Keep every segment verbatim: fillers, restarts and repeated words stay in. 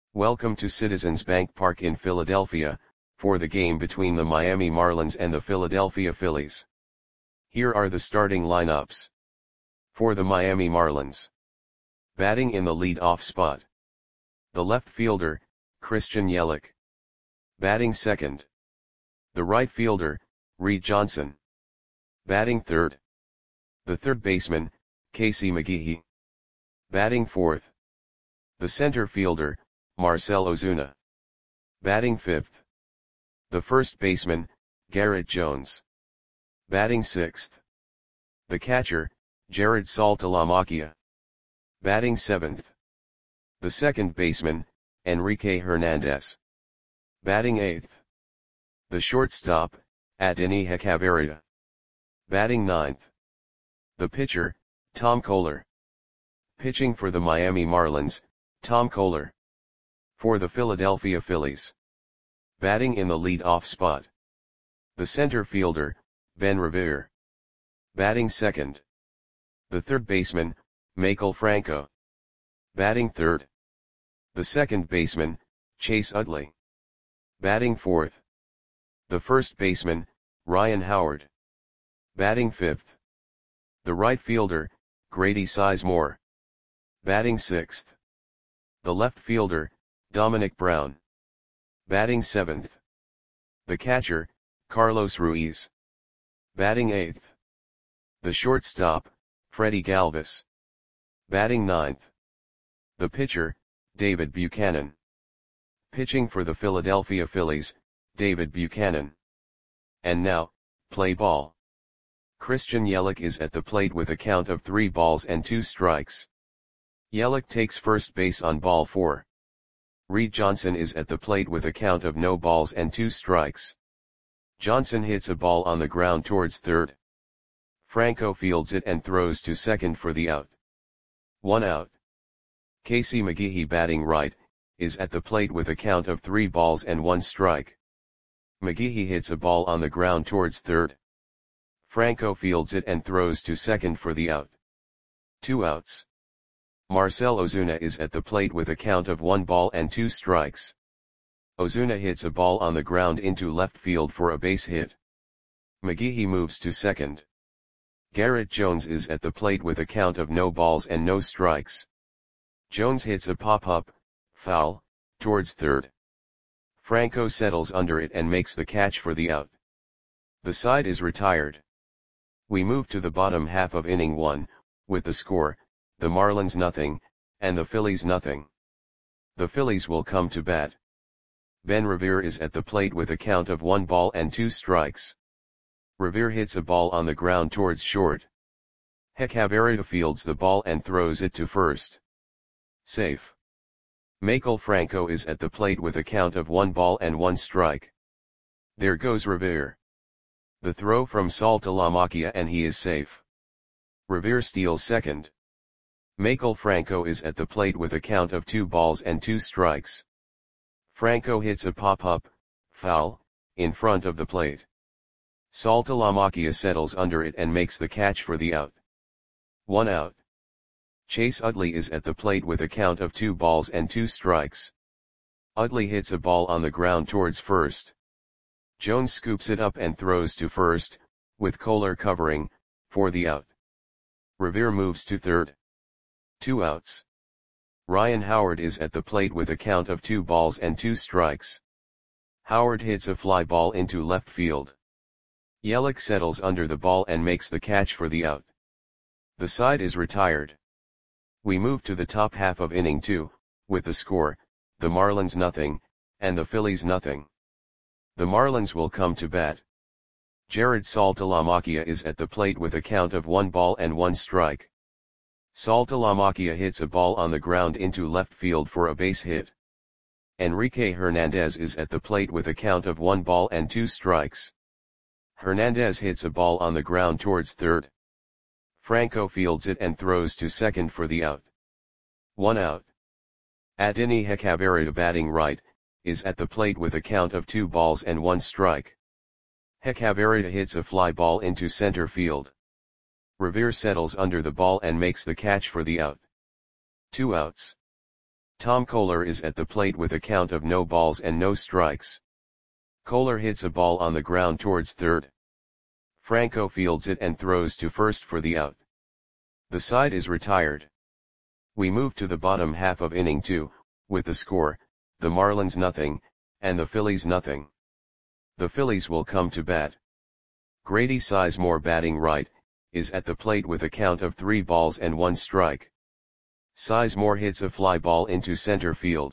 Welcome to Citizens Bank Park in Philadelphia, for the game between the Miami Marlins and the Philadelphia Phillies. Here are the starting lineups. For the Miami Marlins. Batting in the lead-off spot. The left fielder, Christian Yelich. Batting second. The right fielder, Reed Johnson. Batting third. The third baseman, Casey McGehee. Batting fourth. The center fielder, Marcell Ozuna. Batting fifth. The first baseman, Garrett Jones. Batting sixth. The catcher, Jared Saltalamacchia. Batting seventh. The second baseman, Enrique Hernandez. Batting eighth. The shortstop, Adeiny Hechavarria. Batting ninth. The pitcher, Tom Koehler. Pitching for the Miami Marlins, Tom Koehler. For the Philadelphia Phillies. Batting in the lead-off spot. The center fielder, Ben Revere. Batting second. The third baseman, Maikel Franco. Batting third. The second baseman, Chase Utley. Batting fourth. The first baseman, Ryan Howard. Batting fifth. The right fielder, Grady Sizemore. Batting sixth. The left fielder, Dominic Brown. Batting seventh. The catcher, Carlos Ruiz. Batting eighth. The shortstop, Freddie Galvis. Batting ninth. The pitcher, David Buchanan. Pitching for the Philadelphia Phillies, David Buchanan. And now, play ball. Christian Yelich is at the plate with a count of three balls and two strikes. Yelich takes first base on ball four. Reed Johnson is at the plate with a count of no balls and two strikes. Johnson hits a ball on the ground towards third. Franco fields it and throws to second for the out. One out. Casey McGehee, batting right, is at the plate with a count of three balls and one strike. McGehee hits a ball on the ground towards third. Franco fields it and throws to second for the out. Two outs. Marcell Ozuna is at the plate with a count of one ball and two strikes. Ozuna hits a ball on the ground into left field for a base hit. McGehee moves to second. Garrett Jones is at the plate with a count of no balls and no strikes. Jones hits a pop-up, foul, towards third. Franco settles under it and makes the catch for the out. The side is retired. We move to the bottom half of inning one, with the score, the Marlins nothing, and the Phillies nothing. The Phillies will come to bat. Ben Revere is at the plate with a count of one ball and two strikes. Revere hits a ball on the ground towards short. Hechavarria fields the ball and throws it to first. Safe. Maikel Franco is at the plate with a count of one ball and one strike. There goes Revere. The throw from Saltalamacchia and he is safe. Revere steals second. Maikel Franco is at the plate with a count of two balls and two strikes. Franco hits a pop-up, foul, in front of the plate. Saltalamacchia settles under it and makes the catch for the out. One out. Chase Utley is at the plate with a count of two balls and two strikes. Utley hits a ball on the ground towards first. Jones scoops it up and throws to first, with Koehler covering, for the out. Revere moves to third. Two outs. Ryan Howard is at the plate with a count of two balls and two strikes. Howard hits a fly ball into left field. Yelich settles under the ball and makes the catch for the out. The side is retired. We move to the top half of inning two, with the score, the Marlins nothing, and the Phillies nothing. The Marlins will come to bat. Jared Saltalamacchia is at the plate with a count of one ball and one strike. Saltalamacchia hits a ball on the ground into left field for a base hit. Enrique Hernandez is at the plate with a count of one ball and two strikes. Hernandez hits a ball on the ground towards third. Franco fields it and throws to second for the out. One out. Adeiny Hechavarria, batting right, is at the plate with a count of two balls and one strike. Hechavarria hits a fly ball into center field. Revere settles under the ball and makes the catch for the out. Two outs. Tom Koehler is at the plate with a count of no balls and no strikes. Koehler hits a ball on the ground towards third. Franco fields it and throws to first for the out. The side is retired. We move to the bottom half of inning two, with the score, the Marlins nothing, and the Phillies nothing. The Phillies will come to bat. Grady Sizemore, batting right, is at the plate with a count of three balls and one strike. Sizemore hits a fly ball into center field.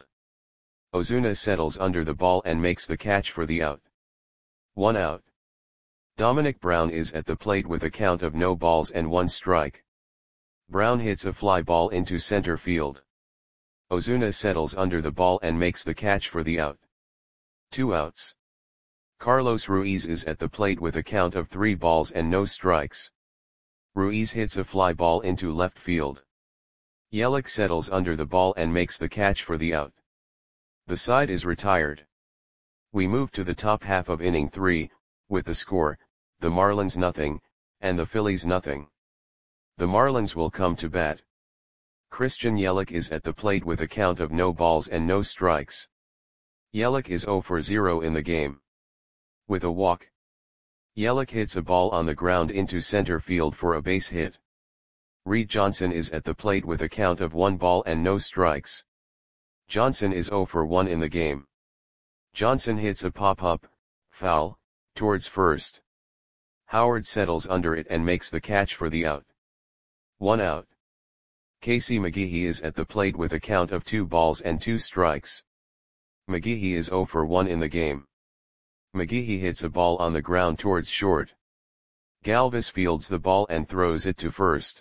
Ozuna settles under the ball and makes the catch for the out. One out. Dominic Brown is at the plate with a count of no balls and one strike. Brown hits a fly ball into center field. Ozuna settles under the ball and makes the catch for the out. Two outs. Carlos Ruiz is at the plate with a count of three balls and no strikes. Ruiz hits a fly ball into left field. Yelich settles under the ball and makes the catch for the out. The side is retired. We move to the top half of inning three, with the score, the Marlins nothing, and the Phillies nothing. The Marlins will come to bat. Christian Yelich is at the plate with a count of no balls and no strikes. Yelich is zero for zero in the game. With a walk, Yelich hits a ball on the ground into center field for a base hit. Reed Johnson is at the plate with a count of one ball and no strikes. Johnson is zero for one in the game. Johnson hits a pop-up, foul, towards first. Howard settles under it and makes the catch for the out. One out. Casey McGehee is at the plate with a count of two balls and two strikes. McGehee is zero for one in the game. McGehee hits a ball on the ground towards short. Galvis fields the ball and throws it to first.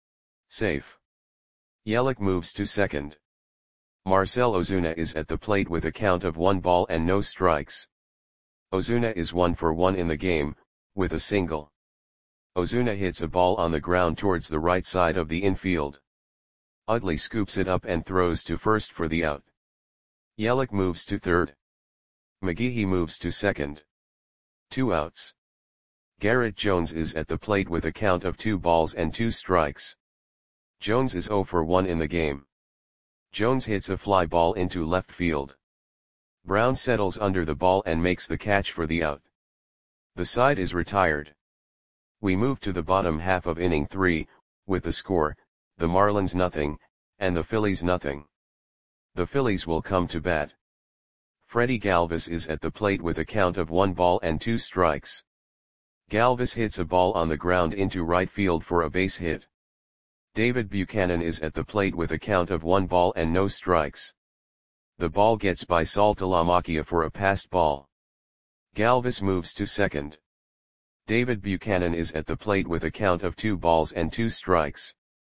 Safe. Yelich moves to second. Marcell Ozuna is at the plate with a count of one ball and no strikes. Ozuna is one for one in the game, with a single. Ozuna hits a ball on the ground towards the right side of the infield. Utley scoops it up and throws to first for the out. Yelich moves to third. McGehee moves to second. Two outs. Garrett Jones is at the plate with a count of two balls and two strikes. Jones is zero for one in the game. Jones hits a fly ball into left field. Brown settles under the ball and makes the catch for the out. The side is retired. We move to the bottom half of inning three, with the score, the Marlins nothing, and the Phillies nothing. The Phillies will come to bat. Freddie Galvis is at the plate with a count of one ball and two strikes. Galvis hits a ball on the ground into right field for a base hit. David Buchanan is at the plate with a count of one ball and no strikes. The ball gets by Saltalamacchia for a passed ball. Galvis moves to second. David Buchanan is at the plate with a count of two balls and two strikes.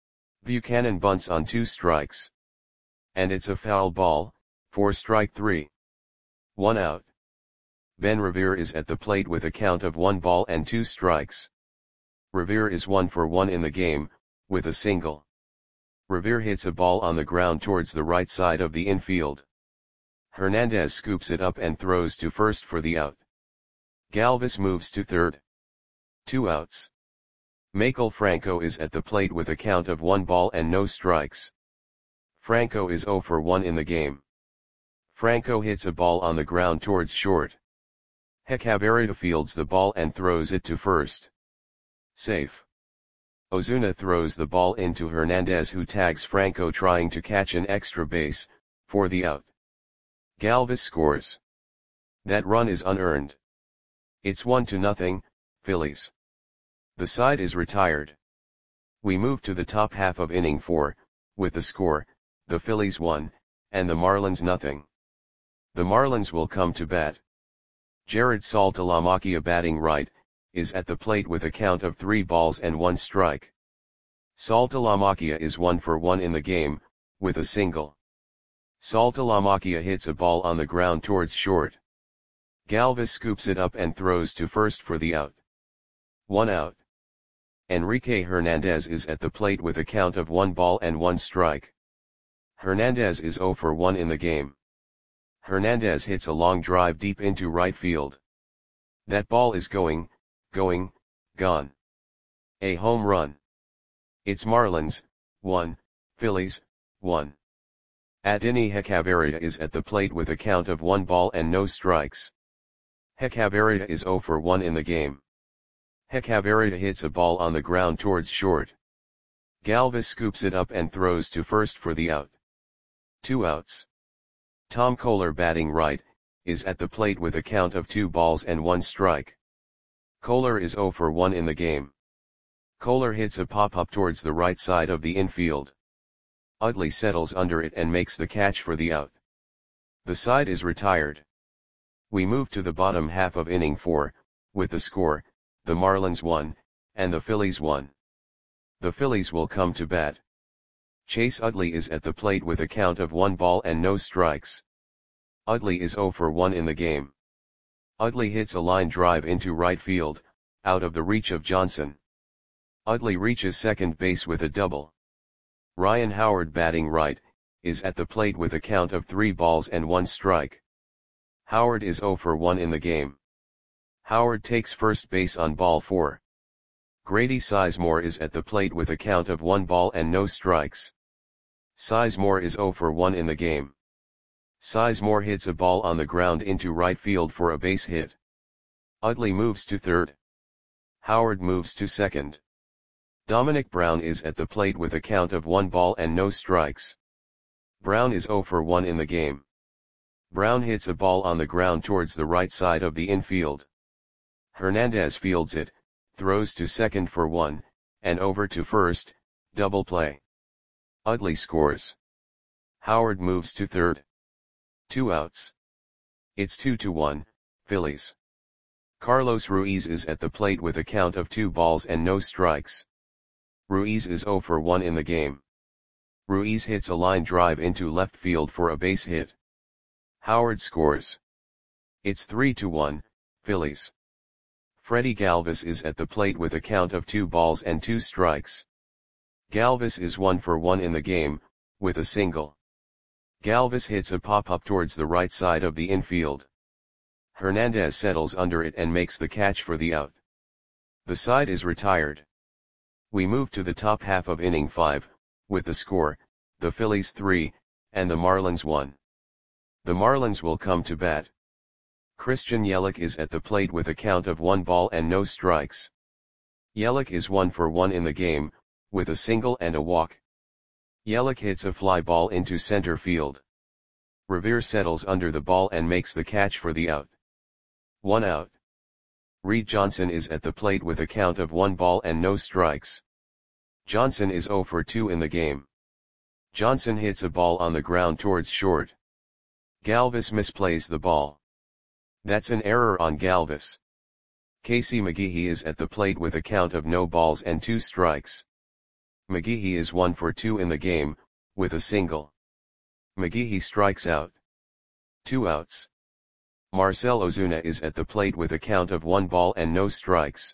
Buchanan bunts on two strikes. And it's a foul ball, for strike three. One out. Ben Revere is at the plate with a count of one ball and two strikes. Revere is one for one in the game, with a single. Revere hits a ball on the ground towards the right side of the infield. Hernandez scoops it up and throws to first for the out. Galvis moves to third. Two outs. Maikel Franco is at the plate with a count of one ball and no strikes. Franco is zero for one in the game. Franco hits a ball on the ground towards short. Hechavarria fields the ball and throws it to first. Safe. Ozuna throws the ball into Hernandez, who tags Franco trying to catch an extra base, for the out. Galvis scores. That run is unearned. It's one to nothing, Phillies. The side is retired. We move to the top half of inning four, with the score, the Phillies one, and the Marlins nothing. The Marlins will come to bat. Jared Saltalamacchia, batting right, is at the plate with a count of three balls and one strike. Saltalamacchia is one for one in the game, with a single. Saltalamacchia hits a ball on the ground towards short. Galvis scoops it up and throws to first for the out. One out. Enrique Hernandez is at the plate with a count of one ball and one strike. Hernandez is zero for one in the game. Hernandez hits a long drive deep into right field. That ball is going, going, gone. A home run. It's Marlins, one, Phillies, one. Adini Hekavaria is at the plate with a count of one ball and no strikes. Hekavaria is zero for one in the game. Hekavaria hits a ball on the ground towards short. Galvis scoops it up and throws to first for the out. Two outs. Tom Kolar, batting right, is at the plate with a count of two balls and one strike. Kolar is zero for one in the game. Kolar hits a pop-up towards the right side of the infield. Utley settles under it and makes the catch for the out. The side is retired. We move to the bottom half of inning four, with the score, the Marlins one, and the Phillies one. The Phillies will come to bat. Chase Utley is at the plate with a count of one ball and no strikes. Utley is zero for one in the game. Utley hits a line drive into right field, out of the reach of Johnson. Utley reaches second base with a double. Ryan Howard, batting right, is at the plate with a count of three balls and one strike. Howard is zero for one in the game. Howard takes first base on ball four. Grady Sizemore is at the plate with a count of one ball and no strikes. Sizemore is zero for one in the game. Sizemore hits a ball on the ground into right field for a base hit. Utley moves to third. Howard moves to second. Dominic Brown is at the plate with a count of one ball and no strikes. Brown is zero for one in the game. Brown hits a ball on the ground towards the right side of the infield. Hernandez fields it, throws to second for one, and over to first, double play. Utley scores. Howard moves to third. Two outs. It's two to one, Phillies. Carlos Ruiz is at the plate with a count of two balls and no strikes. Ruiz is zero for one in the game. Ruiz hits a line drive into left field for a base hit. Howard scores. It's three to one, Phillies. Freddie Galvis is at the plate with a count of two balls and two strikes. Galvis is one for one in the game, with a single. Galvis hits a pop-up towards the right side of the infield. Hernandez settles under it and makes the catch for the out. The side is retired. We move to the top half of inning five, with the score, the Phillies three, and the Marlins one. The Marlins will come to bat. Christian Yelich is at the plate with a count of one ball and no strikes. Yelich is one for one in the game, with a single and a walk. Yelich hits a fly ball into center field. Revere settles under the ball and makes the catch for the out. One out. Reed Johnson is at the plate with a count of one ball and no strikes. Johnson is zero for two in the game. Johnson hits a ball on the ground towards short. Galvis misplays the ball. That's an error on Galvis. Casey McGehee is at the plate with a count of no balls and two strikes. McGehee is one for two in the game, with a single. McGehee strikes out. Two outs. Marcell Ozuna is at the plate with a count of one ball and no strikes.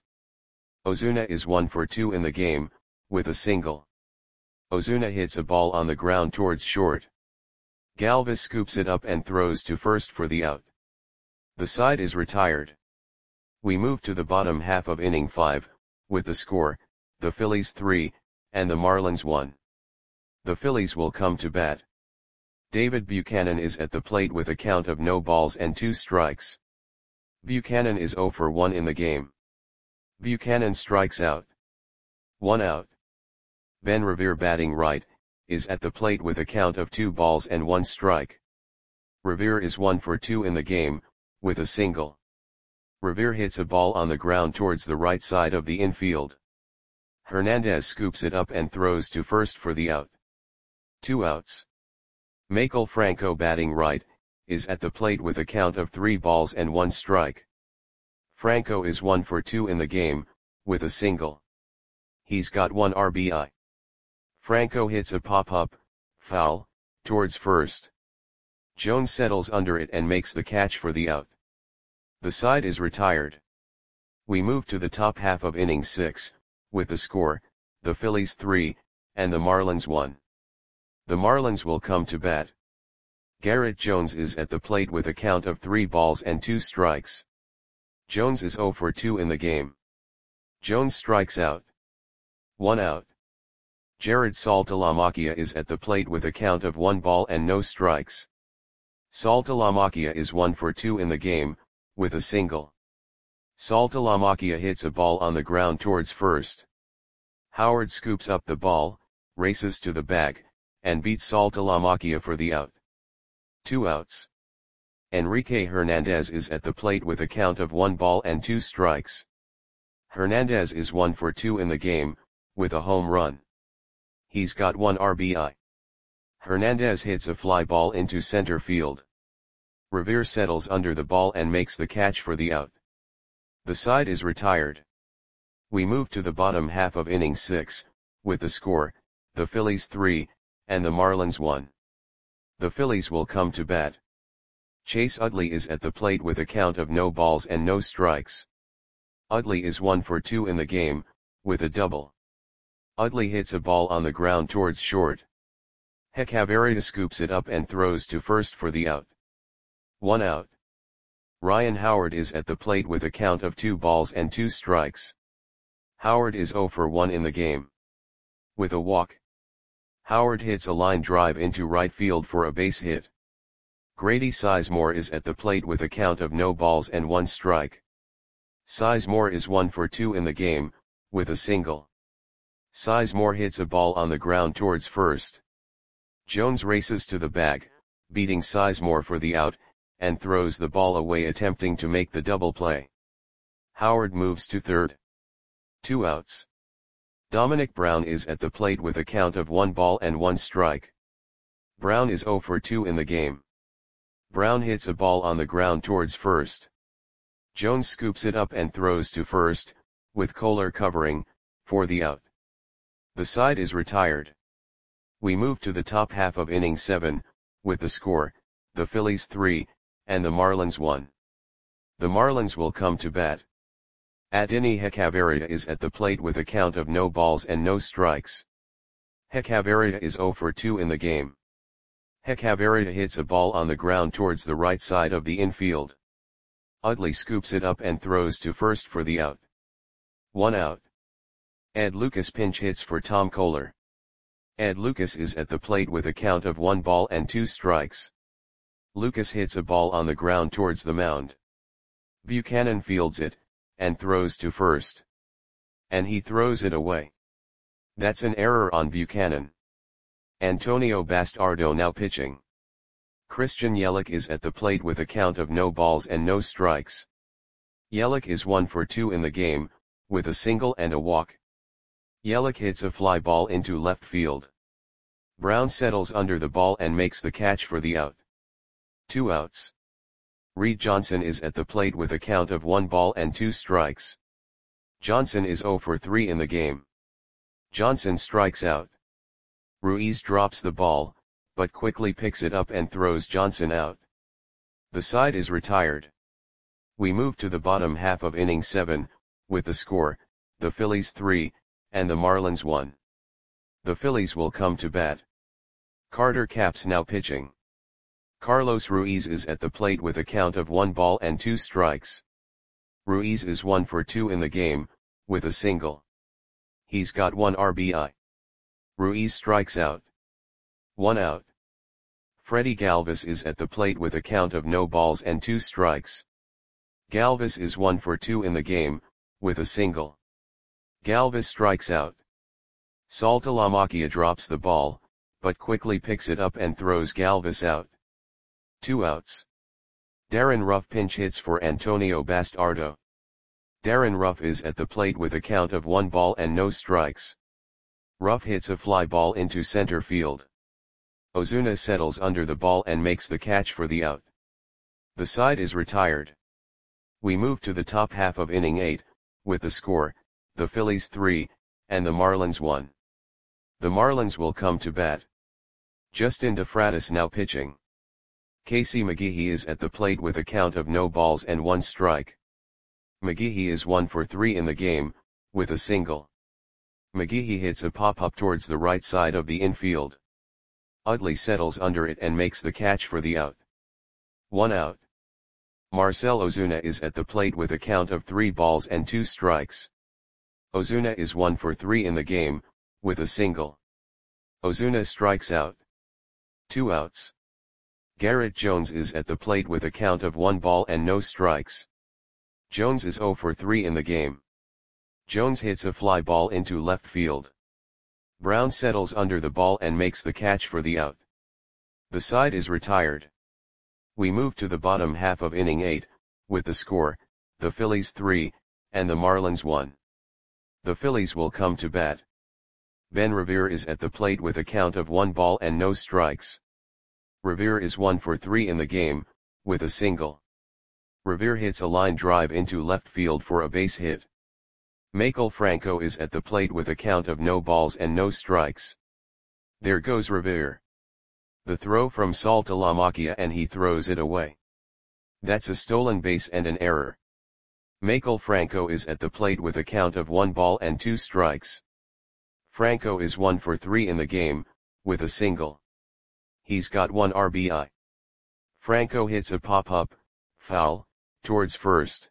Ozuna is one for two in the game, with a single. Ozuna hits a ball on the ground towards short. Galvis scoops it up and throws to first for the out. The side is retired. We move to the bottom half of inning five, with the score, the Phillies three, and the Marlins one. The Phillies will come to bat. David Buchanan is at the plate with a count of no balls and two strikes. Buchanan is zero for one in the game. Buchanan strikes out. One out. Ben Revere, batting right, is at the plate with a count of two balls and one strike. Revere is one for two in the game, with a single. Revere hits a ball on the ground towards the right side of the infield. Hernandez scoops it up and throws to first for the out. Two outs. Maikel Franco, batting right, is at the plate with a count of three balls and one strike. Franco is one for two in the game, with a single. He's got one R B I. Franco hits a pop-up, foul, towards first. Jones settles under it and makes the catch for the out. The side is retired. We move to the top half of inning six, with the score, the Phillies three, and the Marlins one. The Marlins will come to bat. Garrett Jones is at the plate with a count of three balls and two strikes. Jones is zero for two in the game. Jones strikes out. One out. Jared Saltalamacchia is at the plate with a count of one ball and no strikes. Saltalamacchia is one for two in the game, with a single. Saltalamacchia hits a ball on the ground towards first. Howard scoops up the ball, races to the bag, and beats Saltalamacchia for the out. Two outs. Enrique Hernandez is at the plate with a count of one ball and two strikes. Hernandez is one for two in the game, with a home run. He's got one R B I. Hernandez hits a fly ball into center field. Revere settles under the ball and makes the catch for the out. The side is retired. We move to the bottom half of inning six, with the score, the Phillies three, and the Marlins one. The Phillies will come to bat. Chase Utley is at the plate with a count of no balls and no strikes. Utley is one for two in the game, with a double. Utley hits a ball on the ground towards short. Hechavarria scoops it up and throws to first for the out. One out. Ryan Howard is at the plate with a count of two balls and two strikes. Howard is zero for one in the game. With a walk. Howard hits a line drive into right field for a base hit. Grady Sizemore is at the plate with a count of no balls and one strike. Sizemore is one for two in the game, with a single. Sizemore hits a ball on the ground towards first. Jones races to the bag, beating Sizemore for the out, and throws the ball away attempting to make the double play. Howard moves to third. Two outs. Dominic Brown is at the plate with a count of one ball and one strike. Brown is zero for two in the game. Brown hits a ball on the ground towards first. Jones scoops it up and throws to first, with Kohler covering, for the out. The side is retired. We move to the top half of inning seven, with the score, the Phillies three, and the Marlins one. The Marlins will come to bat. Adeiny Hechavarria is at the plate with a count of no balls and no strikes. Hechavarria is zero for two in the game. Hechavarria hits a ball on the ground towards the right side of the infield. Utley scoops it up and throws to first for the out. One out. Ed Lucas pinch hits for Tom Kohler. Ed Lucas is at the plate with a count of one ball and two strikes. Lucas hits a ball on the ground towards the mound. Buchanan fields it, and throws to first. And he throws it away. That's an error on Buchanan. Antonio Bastardo now pitching. Christian Yelich is at the plate with a count of no balls and no strikes. Yelich is one for two in the game, with a single and a walk. Yelich hits a fly ball into left field. Brown settles under the ball and makes the catch for the out. Two outs. Reed Johnson is at the plate with a count of one ball and two strikes. Johnson is zero for three in the game. Johnson strikes out. Ruiz drops the ball, but quickly picks it up and throws Johnson out. The side is retired. We move to the bottom half of inning seven, with the score, the Phillies three, and the Marlins one. The Phillies will come to bat. Carter Capps now pitching. Carlos Ruiz is at the plate with a count of one ball and two strikes. Ruiz is one for two in the game, with a single. He's got one R B I. Ruiz strikes out. One out. Freddie Galvis is at the plate with a count of no balls and two strikes. Galvis is one for two in the game, with a single. Galvis strikes out. Saltalamacchia drops the ball, but quickly picks it up and throws Galvis out. Two outs. Darren Ruff pinch hits for Antonio Bastardo. Darren Ruff is at the plate with a count of one ball and no strikes. Ruff hits a fly ball into center field. Ozuna settles under the ball and makes the catch for the out. The side is retired. We move to the top half of inning eight, with the score, the Phillies three, and the Marlins one. The Marlins will come to bat. Justin DeFratis now pitching. Casey McGehee is at the plate with a count of no balls and one strike. McGehee is one for three in the game, with a single. McGehee hits a pop-up towards the right side of the infield. Utley settles under it and makes the catch for the out. One out. Marcell Ozuna is at the plate with a count of three balls and two strikes. Ozuna is one for three in the game, with a single. Ozuna strikes out. Two outs. Garrett Jones is at the plate with a count of one ball and no strikes. Jones is oh for three in the game. Jones hits a fly ball into left field. Brown settles under the ball and makes the catch for the out. The side is retired. We move to the bottom half of inning eight, with the score, the Phillies three, and the Marlins one. The Phillies will come to bat. Ben Revere is at the plate with a count of one ball and no strikes. Revere is one for three in the game, with a single. Revere hits a line drive into left field for a base hit. Maikel Franco is at the plate with a count of no balls and no strikes. There goes Revere. The throw from Saltalamacchia and he throws it away. That's a stolen base and an error. Maikel Franco is at the plate with a count of one ball and two strikes. Franco is one for three in the game, with a single. He's got one R B I. Franco hits a pop-up, foul, towards first.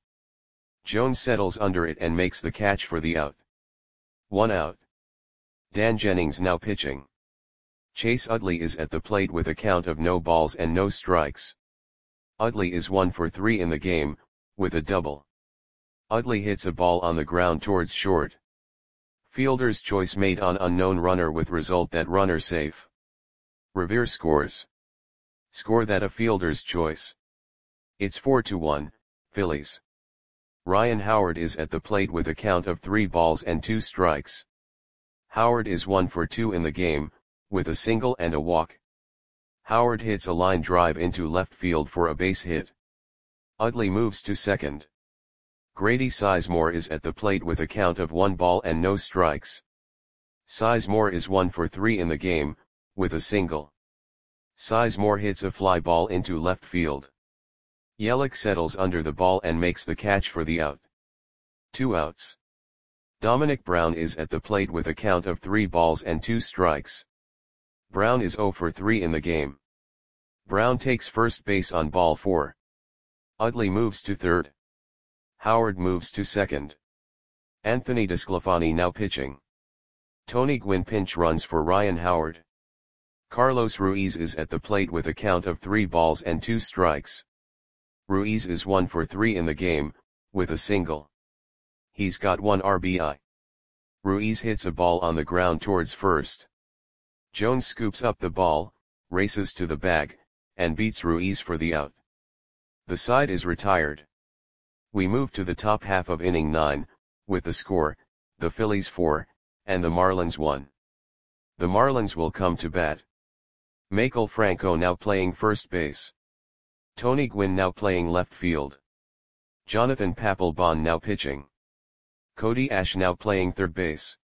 Jones settles under it and makes the catch for the out. One out. Dan Jennings now pitching. Chase Utley is at the plate with a count of no balls and no strikes. Utley is one for three in the game, with a double. Utley hits a ball on the ground towards short. Fielder's choice made on unknown runner with result that runner safe. Revere scores. Score that a fielder's choice. It's four to one, Phillies. Ryan Howard is at the plate with a count of three balls and two strikes. Howard is one for two in the game, with a single and a walk. Howard hits a line drive into left field for a base hit. Utley moves to second. Grady Sizemore is at the plate with a count of one ball and no strikes. Sizemore is one for three in the game, with a single. Sizemore hits a fly ball into left field. Yelich settles under the ball and makes the catch for the out. Two outs. Dominic Brown is at the plate with a count of three balls and two strikes. Brown is oh for three in the game. Brown takes first base on ball four. Utley moves to third. Howard moves to second. Anthony DeSclafani now pitching. Tony Gwynn pinch runs for Ryan Howard. Carlos Ruiz is at the plate with a count of three balls and two strikes. Ruiz is one for three in the game, with a single. He's got one R B I. Ruiz hits a ball on the ground towards first. Jones scoops up the ball, races to the bag, and beats Ruiz for the out. The side is retired. We move to the top half of inning nine, with the score, the Phillies four, and the Marlins one. The Marlins will come to bat. Maikel Franco now playing first base. Tony Gwynn now playing left field. Jonathan Papelbon now pitching. Cody Ash now playing third base.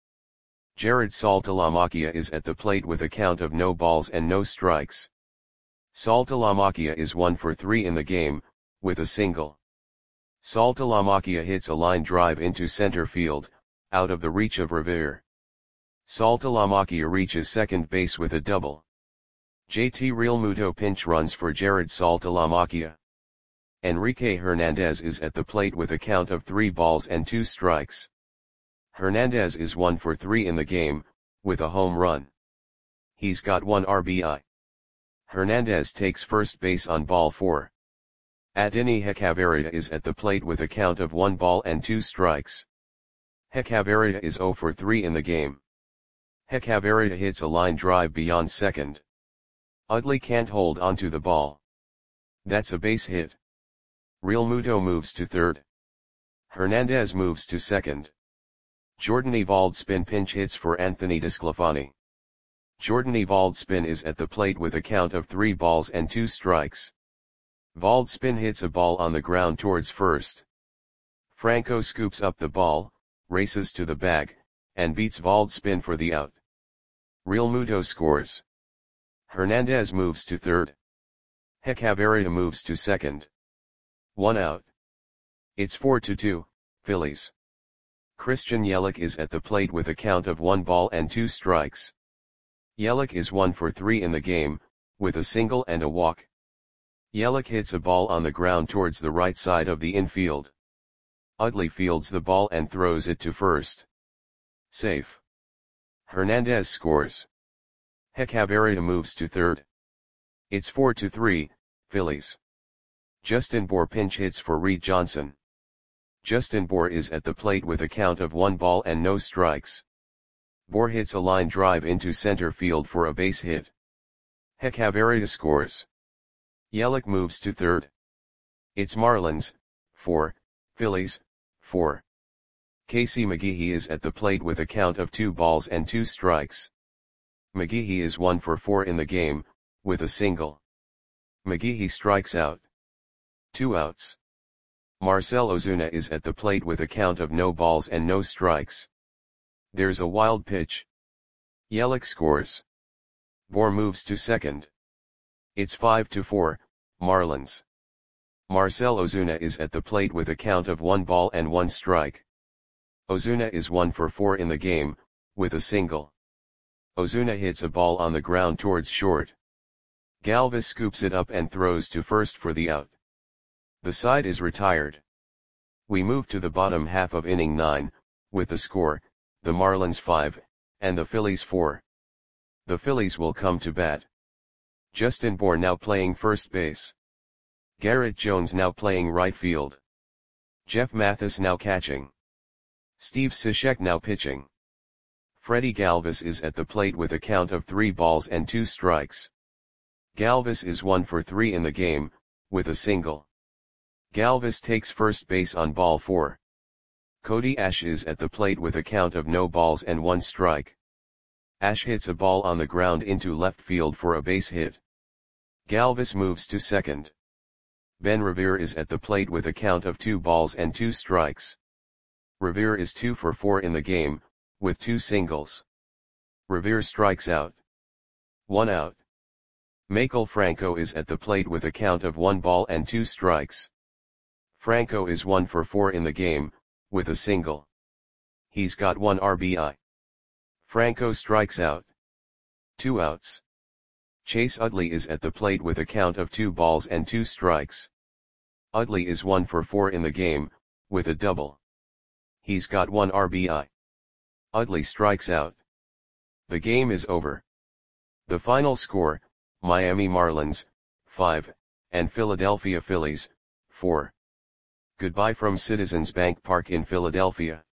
Jared Saltalamacchia is at the plate with a count of no balls and no strikes. Saltalamacchia is one for three in the game, with a single. Saltalamacchia hits a line drive into center field, out of the reach of Revere. Saltalamacchia reaches second base with a double. J T Realmuto pinch runs for Jared Saltalamacchia. Enrique Hernandez is at the plate with a count of three balls and two strikes. Hernandez is one for three in the game, with a home run. He's got one R B I. Hernandez takes first base on ball four. Adeiny Hechavarria is at the plate with a count of one ball and two strikes. Hechavarria is oh for three in the game. Hechavarria hits a line drive beyond second. Utley can't hold onto the ball. That's a base hit. Realmuto moves to third. Hernandez moves to second. Jordan Evalds-Spin pinch hits for Anthony DeSclafani. Jordan Evalds-Spin is at the plate with a count of three balls and two strikes. Valdspin hits a ball on the ground towards first. Franco scoops up the ball, races to the bag, and beats Valdspin for the out. Realmuto scores. Hernandez moves to third. Hechavarria moves to second. One out. It's four to two, Phillies. Christian Yelich is at the plate with a count of one ball and two strikes. Yelich is one for three in the game, with a single and a walk. Yelich hits a ball on the ground towards the right side of the infield. Utley fields the ball and throws it to first. Safe. Hernandez scores. Hechavarria moves to third. It's four to three, Phillies. Justin Bour pinch hits for Reed Johnson. Justin Bour is at the plate with a count of one ball and no strikes. Bour hits a line drive into center field for a base hit. Hechavarria scores. Yelich moves to third. It's Marlins, four, Phillies, four. Casey McGehee is at the plate with a count of two balls and two strikes. McGehee is one for four in the game, with a single. McGehee strikes out. Two outs. Marcell Ozuna is at the plate with a count of no balls and no strikes. There's a wild pitch. Yelich scores. Bour moves to second. It's five to four, Marlins. Marcell Ozuna is at the plate with a count of one ball and one strike. Ozuna is one for four in the game, with a single. Ozuna hits a ball on the ground towards short. Galvis scoops it up and throws to first for the out. The side is retired. We move to the bottom half of inning nine, with the score, the Marlins five, and the Phillies four. The Phillies will come to bat. Justin Bour now playing first base. Garrett Jones now playing right field. Jeff Mathis now catching. Steve Cishek now pitching. Freddie Galvis is at the plate with a count of three balls and two strikes. Galvis is one for three in the game, with a single. Galvis takes first base on ball four. Cody Ash is at the plate with a count of no balls and one strike. Ash hits a ball on the ground into left field for a base hit. Galvis moves to second. Ben Revere is at the plate with a count of two balls and two strikes. Revere is two for four in the game, with two singles. Revere strikes out. One out. Maikel Franco is at the plate with a count of one ball and two strikes. Franco is one for four in the game, with a single. He's got one R B I. Franco strikes out. Two outs. Chase Utley is at the plate with a count of two balls and two strikes. Utley is one for four in the game, with a double. He's got one R B I. Utley strikes out. The game is over. The final score, Miami Marlins, five, and Philadelphia Phillies, four. Goodbye from Citizens Bank Park in Philadelphia.